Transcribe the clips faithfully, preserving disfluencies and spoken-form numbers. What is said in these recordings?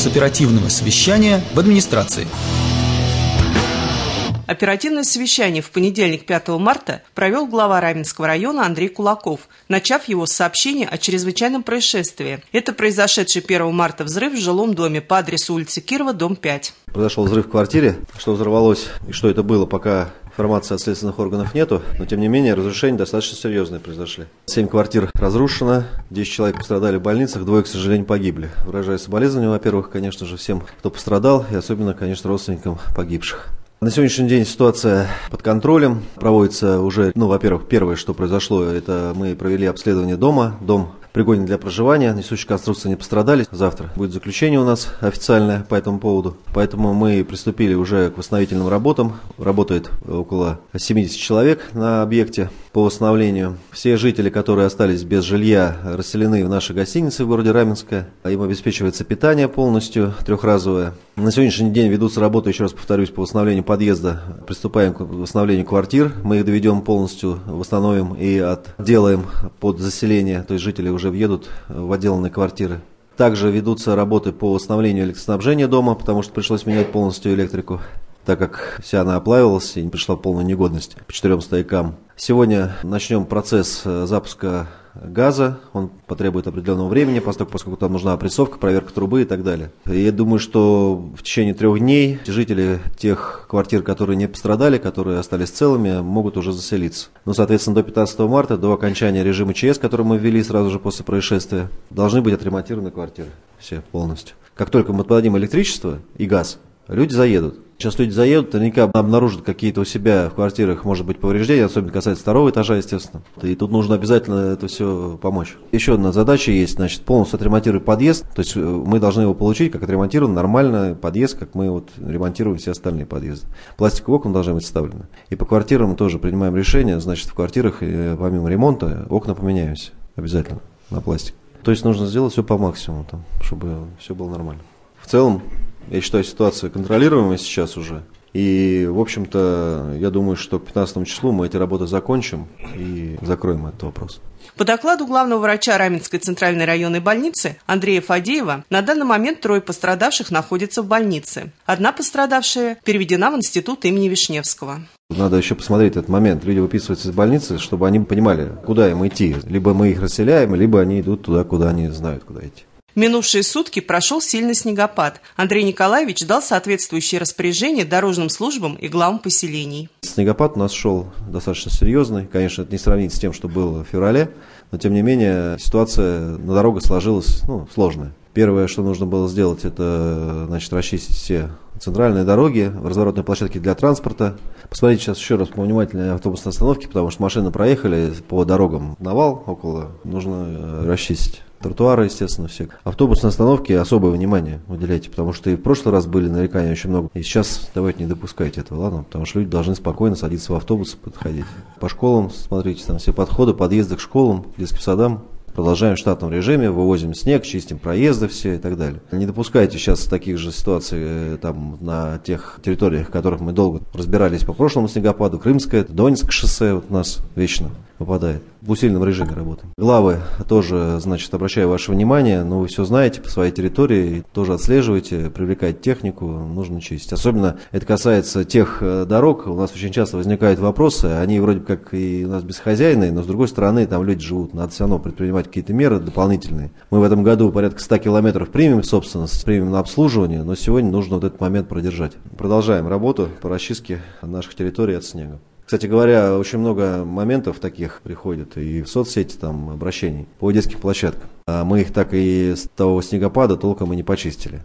с оперативного совещания в администрации. Оперативное совещание в понедельник, пятого марта, провел глава Раменского района Андрей Кулаков, начав его с сообщения о чрезвычайном происшествии. Это произошедший первого марта взрыв в жилом доме по адресу улицы Кирова, дом пять. Произошел взрыв в квартире. Что взорвалось и что это было, пока информации от следственных органов нету, но тем не менее разрушения достаточно серьезные произошли. Семь квартир разрушено, десять человек пострадали в больницах, двое, к сожалению, погибли. Выражаю соболезнования, во-первых, конечно же, всем, кто пострадал, и особенно, конечно, родственникам погибших. На сегодняшний день ситуация под контролем. Проводится уже, ну, во-первых, первое, что произошло, это мы провели обследование дома. Дом пригоден для проживания, несущие конструкции не пострадали. Завтра будет заключение у нас официальное по этому поводу. Поэтому мы приступили уже к восстановительным работам. Работает около семьдесят человек на объекте по восстановлению. Все жители, которые остались без жилья, расселены в наши гостиницы в городе Раменское. Им обеспечивается питание полностью, трехразовое. На сегодняшний день ведутся работы, еще раз повторюсь, по восстановлению подъезда. Приступаем к восстановлению квартир. Мы их доведем полностью, восстановим и отделаем под заселение. То есть жители уже въедут в отделанные квартиры. Также ведутся работы по восстановлению электроснабжения дома, потому что пришлось менять полностью электрику, так как вся она оплавилась и пришла в полную негодность по четырем стоякам. Сегодня начнем процесс запуска газа, он потребует определенного времени, поскольку, поскольку там нужна опрессовка, проверка трубы и так далее. И я думаю, что в течение трех дней жители тех квартир, которые не пострадали, которые остались целыми, могут уже заселиться. Ну, соответственно, до пятнадцатого марта, до окончания режима ЧС, который мы ввели сразу же после происшествия, должны быть отремонтированы квартиры все полностью. Как только мы подадим электричество и газ, люди заедут. Сейчас люди заедут, наверняка обнаружат какие-то у себя в квартирах, может быть, повреждения, особенно касается второго этажа, естественно. И тут нужно обязательно это все помочь. Еще одна задача есть, значит, полностью отремонтировать подъезд. То есть мы должны его получить, как отремонтирован нормально подъезд, как мы вот ремонтируем все остальные подъезды. Пластиковые окна должны быть вставлены. И по квартирам мы тоже принимаем решение, значит, в квартирах, помимо ремонта, окна поменяемся обязательно на пластик. То есть нужно сделать все по максимуму, там, чтобы все было нормально. В целом, я считаю, ситуация контролируемая сейчас уже. И, в общем-то, я думаю, что к пятнадцатому числу мы эти работы закончим и закроем этот вопрос. По докладу главного врача Раменской центральной районной больницы Андрея Фадеева, на данный момент трое пострадавших находятся в больнице. Одна пострадавшая переведена в институт имени Вишневского. Надо еще посмотреть этот момент. Люди выписываются из больницы, чтобы они понимали, куда им идти. Либо мы их расселяем, либо они идут туда, куда они знают, куда идти. В минувшие сутки прошел сильный снегопад. Андрей Николаевич дал соответствующие распоряжения дорожным службам и главам поселений. Снегопад у нас шел достаточно серьезный. Конечно, это не сравнить с тем, что было в феврале. Но, тем не менее, ситуация на дорогах сложилась, ну, сложная. Первое, что нужно было сделать, это, значит, расчистить все центральные дороги, разворотные площадки для транспорта. Посмотрите сейчас еще раз повнимательнее автобусные остановки, потому что машины проехали по дорогам. Навал около, нужно расчистить. Тротуары, естественно, все. Автобусные остановки особое внимание уделяйте, потому что и в прошлый раз были нарекания очень много. И сейчас давайте не допускайте этого, ладно? Потому что люди должны спокойно садиться в автобус и подходить. По школам, смотрите, там все подходы, подъезды к школам, детским садам. Продолжаем в штатном режиме, вывозим снег, чистим проезды все и так далее. Не допускайте сейчас таких же ситуаций там на тех территориях, в которых мы долго разбирались по прошлому снегопаду. Крымское, Донецкое шоссе вот у нас вечно попадает. В усиленном режиме работаем. Главы тоже, значит, обращаю ваше внимание, но вы все знаете по своей территории, тоже отслеживайте, привлекайте технику, нужно чистить. Особенно это касается тех дорог, у нас очень часто возникают вопросы, они вроде как и у нас бесхозяйные, но с другой стороны там люди живут, надо все равно предпринимать какие-то меры дополнительные. Мы в этом году порядка ста километров примем в собственность, примем на обслуживание, но сегодня нужно вот этот момент продержать. Продолжаем работу по расчистке наших территорий от снега. Кстати говоря, очень много моментов таких приходит и в соцсети там обращений по детским площадкам. Мы их так и с того снегопада толком и не почистили.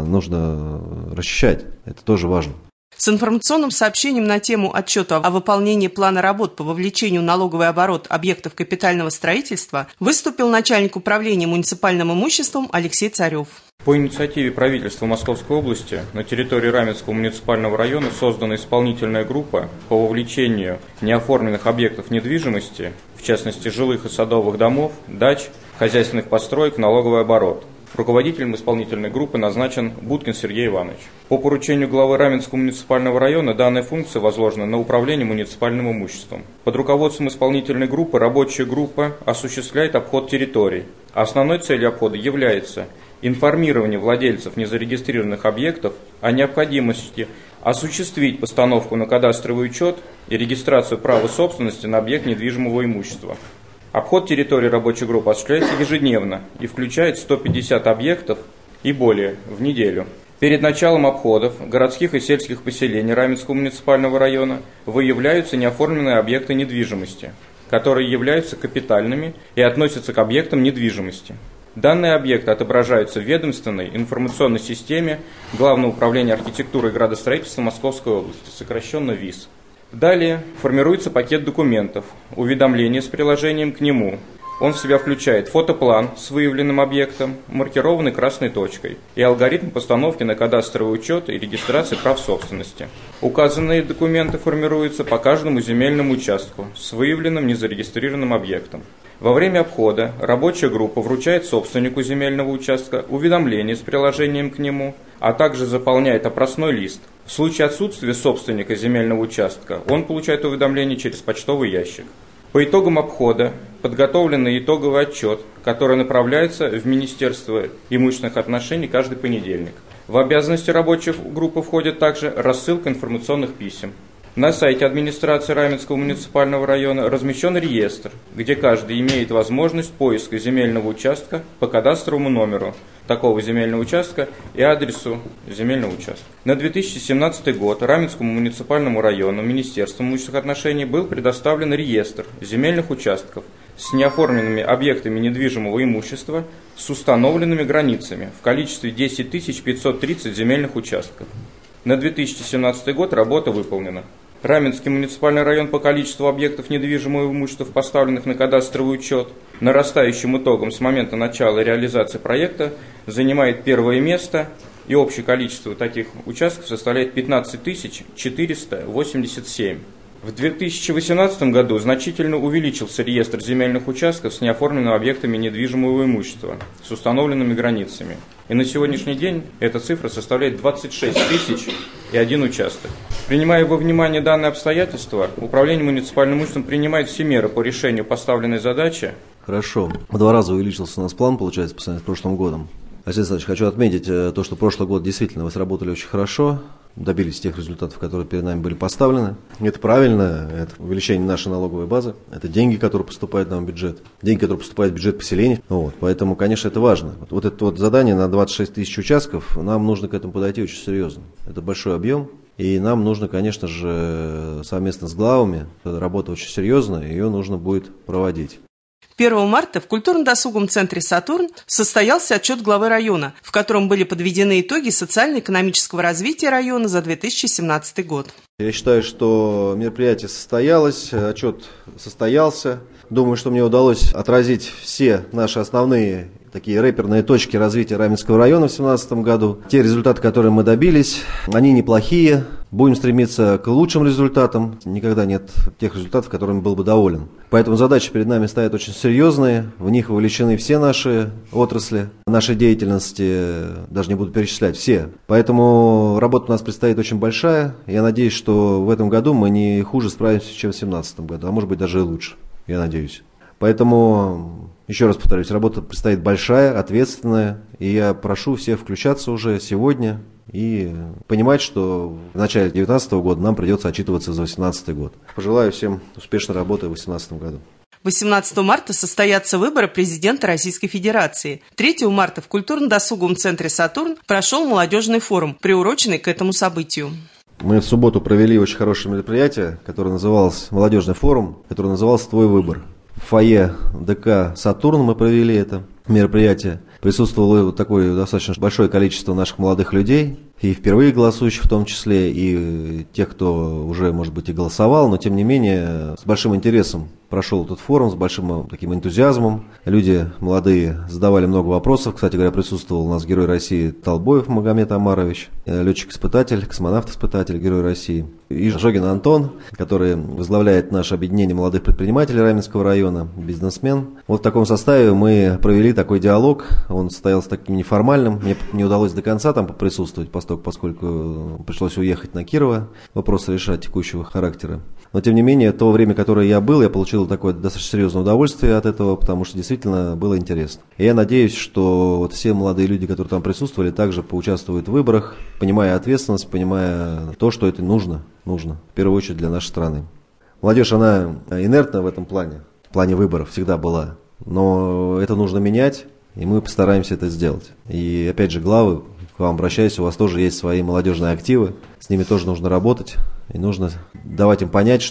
Нужно расчищать, это тоже важно. С информационным сообщением на тему отчета о выполнении плана работ по вовлечению в налоговый оборот объектов капитального строительства выступил начальник управления муниципальным имуществом Алексей Царев. По инициативе правительства Московской области на территории Раменского муниципального района создана исполнительная группа по вовлечению неоформленных объектов недвижимости, в частности жилых и садовых домов, дач, хозяйственных построек в налоговый оборот. Руководителем исполнительной группы назначен Будкин Сергей Иванович. По поручению главы Раменского муниципального района данная функция возложена на управление муниципальным имуществом. Под руководством исполнительной группы рабочая группа осуществляет обход территорий. Основной целью обхода является информирование владельцев незарегистрированных объектов о необходимости осуществить постановку на кадастровый учет и регистрацию права собственности на объект недвижимого имущества. Обход территории рабочей группы осуществляется ежедневно и включает сто пятьдесят объектов и более в неделю. Перед началом обходов городских и сельских поселений Раменского муниципального района выявляются неоформленные объекты недвижимости, которые являются капитальными и относятся к объектам недвижимости. Данные объекты отображаются в ведомственной информационной системе Главного управления архитектуры и градостроительства Московской области, сокращенно ВИС. Далее формируется пакет документов, уведомление с приложением к нему. Он в себя включает фотоплан с выявленным объектом, маркированный красной точкой, и алгоритм постановки на кадастровый учет и регистрации прав собственности. Указанные документы формируются по каждому земельному участку с выявленным незарегистрированным объектом. Во время обхода рабочая группа вручает собственнику земельного участка уведомление с приложением к нему, а также заполняет опросной лист. В случае отсутствия собственника земельного участка он получает уведомление через почтовый ящик. По итогам обхода подготовлен итоговый отчет, который направляется в Министерство имущественных отношений каждый понедельник. В обязанности рабочей группы входит также рассылка информационных писем. На сайте администрации Раменского муниципального района размещен реестр, где каждый имеет возможность поиска земельного участка по кадастровому номеру такого земельного участка и адресу земельного участка. На две тысячи семнадцатый год Раменскому муниципальному району Министерством имущественных отношений был предоставлен реестр земельных участков с неоформленными объектами недвижимого имущества с установленными границами в количестве десять тысяч пятьсот тридцать земельных участков. На две тысячи семнадцатый год работа выполнена. Раменский муниципальный район по количеству объектов недвижимого имущества, поставленных на кадастровый учет, нарастающим итогом с момента начала реализации проекта, занимает первое место, и общее количество таких участков составляет пятнадцать тысяч четыреста восемьдесят семь. В две тысячи восемнадцатом году значительно увеличился реестр земельных участков с неоформленными объектами недвижимого имущества с установленными границами. И на сегодняшний день эта цифра составляет двадцать шесть тысяч и один участок. Принимая во внимание данные обстоятельства, Управление муниципальным имуществом принимает все меры по решению поставленной задачи. Хорошо. В два раза увеличился у нас план, получается, по сравнению с прошлым годом. Алексей Александрович, хочу отметить то, что прошлый год действительно вы сработали очень хорошо, добились тех результатов, которые перед нами были поставлены. Это правильно, это увеличение нашей налоговой базы, это деньги, которые поступают нам в бюджет, деньги, которые поступают в бюджет поселений. Вот, поэтому, конечно, это важно. Вот, вот это вот задание на двадцать шесть тысяч участков, нам нужно к этому подойти очень серьезно. Это большой объем, и нам нужно, конечно же, совместно с главами, эта работа очень серьезная, ее нужно будет проводить. первого марта в культурно-досуговом центре «Сатурн» состоялся отчет главы района, в котором были подведены итоги социально-экономического развития района за две тысячи семнадцатый год. Я считаю, что мероприятие состоялось, отчет состоялся. Думаю, что мне удалось отразить все наши основные такие рэперные точки развития Раменского района в две тысячи семнадцатом году. Те результаты, которые мы добились, они неплохие. Будем стремиться к лучшим результатам. Никогда нет тех результатов, которыми был бы доволен. Поэтому задачи перед нами стоят очень серьезные. В них вовлечены все наши отрасли нашей деятельности. Даже не буду перечислять все. Поэтому работа у нас предстоит очень большая. Я надеюсь, что в этом году мы не хуже справимся, чем в две тысячи семнадцатом году. А может быть даже и лучше. Я надеюсь. Поэтому, еще раз повторюсь, работа предстоит большая, ответственная. И я прошу всех включаться уже сегодня и понимать, что в начале две тысячи девятнадцатого года нам придется отчитываться за две тысячи восемнадцатый год. Пожелаю всем успешной работы в две тысячи восемнадцатом году. восемнадцатого марта состоятся выборы президента Российской Федерации. третьего марта в культурно-досуговом центре «Сатурн» прошел молодежный форум, приуроченный к этому событию. Мы в субботу провели очень хорошее мероприятие, которое называлось «Молодежный форум», которое называлось «Твой выбор». В фойе ДК «Сатурн» мы провели это мероприятие. Присутствовало вот такое достаточно большое количество наших молодых людей, и впервые голосующих в том числе, и тех, кто уже, может быть, и голосовал, но тем не менее с большим интересом прошел этот форум, с большим таким энтузиазмом. Люди молодые задавали много вопросов. Кстати говоря, присутствовал у нас герой России Толбоев Магомед Амарович, летчик-испытатель, космонавт-испытатель, герой России. И Жогин Антон, который возглавляет наше объединение молодых предпринимателей Раменского района, бизнесмен. Вот в таком составе мы провели такой диалог. Он состоялся таким неформальным. Мне не удалось до конца там поприсутствовать, поскольку пришлось уехать на Кирово, вопросы решать текущего характера. Но, тем не менее, то время, которое я был, я получил такое достаточно серьезное удовольствие от этого, потому что действительно было интересно. И я надеюсь, что вот все молодые люди, которые там присутствовали, также поучаствуют в выборах, понимая ответственность, понимая то, что это нужно, нужно, в первую очередь для нашей страны. Молодежь, она инертна в этом плане, в плане выборов всегда была, но это нужно менять, и мы постараемся это сделать. И опять же, главы, к вам обращаюсь, у вас тоже есть свои молодежные активы, с ними тоже нужно работать, и нужно давать им понять,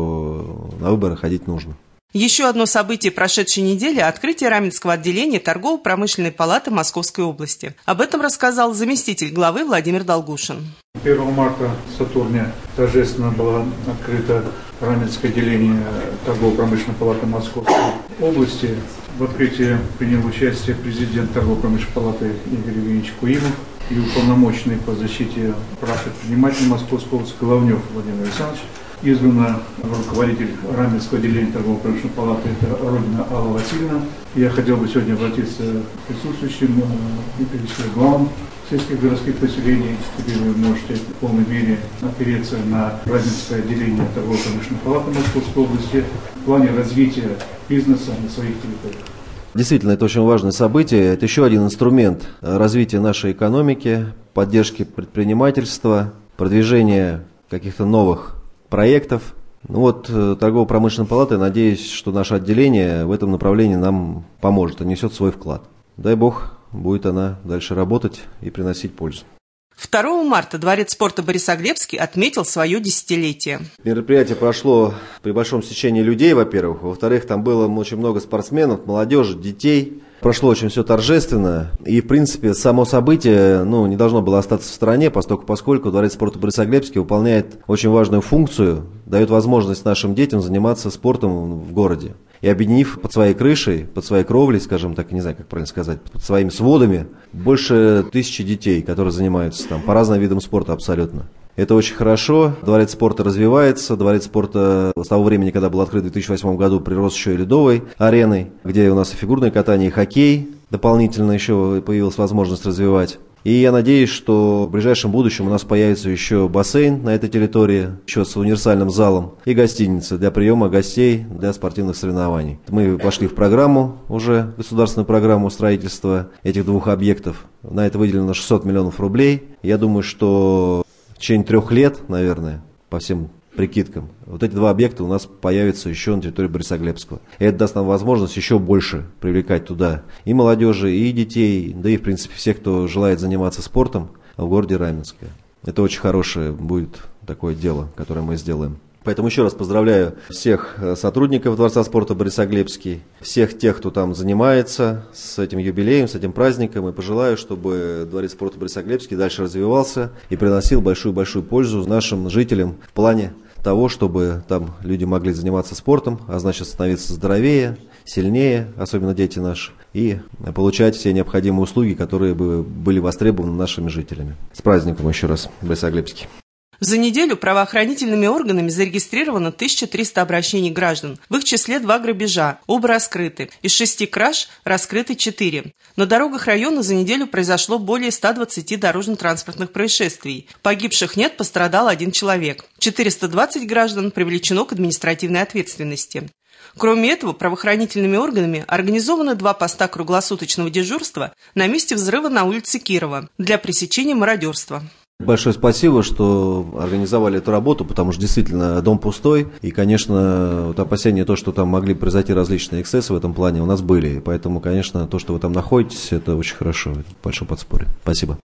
что на выборы ходить нужно. Еще одно событие прошедшей недели – открытие Раменского отделения Торгово-промышленной палаты Московской области. Об этом рассказал заместитель главы Владимир Долгушин. первого марта в Сатурне торжественно было открыто Раменское отделение Торгово-промышленной палаты Московской области. В открытии принял участие президент Торгово-промышленной палаты Игорь Евгеньевич Куимов и уполномоченный по защите прав предпринимателей Московской области Головнев Владимир Александрович. Избрана руководитель Раменского отделения Торгово-промышленной палаты, это Родина Алла Васильевна. Я хотел бы сегодня обратиться к присутствующим и перечислить главам сельских городских поселений. Теперь вы можете в полной мере опереться на Раменское отделение Торгово-промышленной палаты Московской области в плане развития бизнеса на своих территориях. Действительно, это очень важное событие. Это еще один инструмент развития нашей экономики, поддержки предпринимательства, продвижения каких-то новых проектов. Ну вот, Торгово-промышленная палата, я надеюсь, что наше отделение в этом направлении нам поможет и несет свой вклад. Дай Бог, будет она дальше работать и приносить пользу. второго марта Дворец спорта Борисоглебский отметил свое десятилетие. Мероприятие прошло при большом стечении людей, во-первых. Во-вторых, там было очень много спортсменов, молодежи, детей. Прошло очень все торжественно, и, в принципе, само событие ну, не должно было остаться в стороне, поскольку, поскольку Дворец спорта Борисоглебский выполняет очень важную функцию, дает возможность нашим детям заниматься спортом в городе. И объединив под своей крышей, под своей кровлей, скажем так, не знаю, как правильно сказать, под своими сводами, больше тысячи детей, которые занимаются там по разным видам спорта абсолютно. Это очень хорошо. Дворец спорта развивается. Дворец спорта с того времени, когда был открыт в две тысячи восьмом году, прирос еще и ледовой ареной, где у нас и фигурное катание, и хоккей дополнительно еще появилась возможность развивать. И я надеюсь, что в ближайшем будущем у нас появится еще бассейн на этой территории, еще с универсальным залом, и гостиница для приема гостей для спортивных соревнований. Мы вошли в программу уже, государственную программу строительства этих двух объектов. На это выделено шестьсот миллионов рублей. Я думаю, что в течение трех лет, наверное, по всем прикидкам, вот эти два объекта у нас появятся еще на территории Борисоглебского. И это даст нам возможность еще больше привлекать туда и молодежи, и детей, да и, в принципе, всех, кто желает заниматься спортом в городе Раменске. Это очень хорошее будет такое дело, которое мы сделаем. Поэтому еще раз поздравляю всех сотрудников Дворца спорта Борисоглебский, всех тех, кто там занимается с этим юбилеем, с этим праздником, и пожелаю, чтобы Дворец спорта Борисоглебский дальше развивался и приносил большую-большую пользу нашим жителям в плане того, чтобы там люди могли заниматься спортом, а значит становиться здоровее, сильнее, особенно дети наши, и получать все необходимые услуги, которые бы были востребованы нашими жителями. С праздником еще раз, Борисоглебский. За неделю правоохранительными органами зарегистрировано тысяча триста обращений граждан. В их числе два грабежа, оба раскрыты. Из шести краж раскрыты четыре. На дорогах района за неделю произошло более ста двадцати дорожно-транспортных происшествий. Погибших нет, пострадал один человек. четыреста двадцать граждан привлечено к административной ответственности. Кроме этого, правоохранительными органами организованы два поста круглосуточного дежурства на месте взрыва на улице Кирова для пресечения мародерства. Большое спасибо, что организовали эту работу, потому что действительно дом пустой, и, конечно, вот опасения то, что там могли произойти различные эксцессы в этом плане, у нас были, и поэтому, конечно, то, что вы там находитесь, это очень хорошо, это большое подспорье. Спасибо.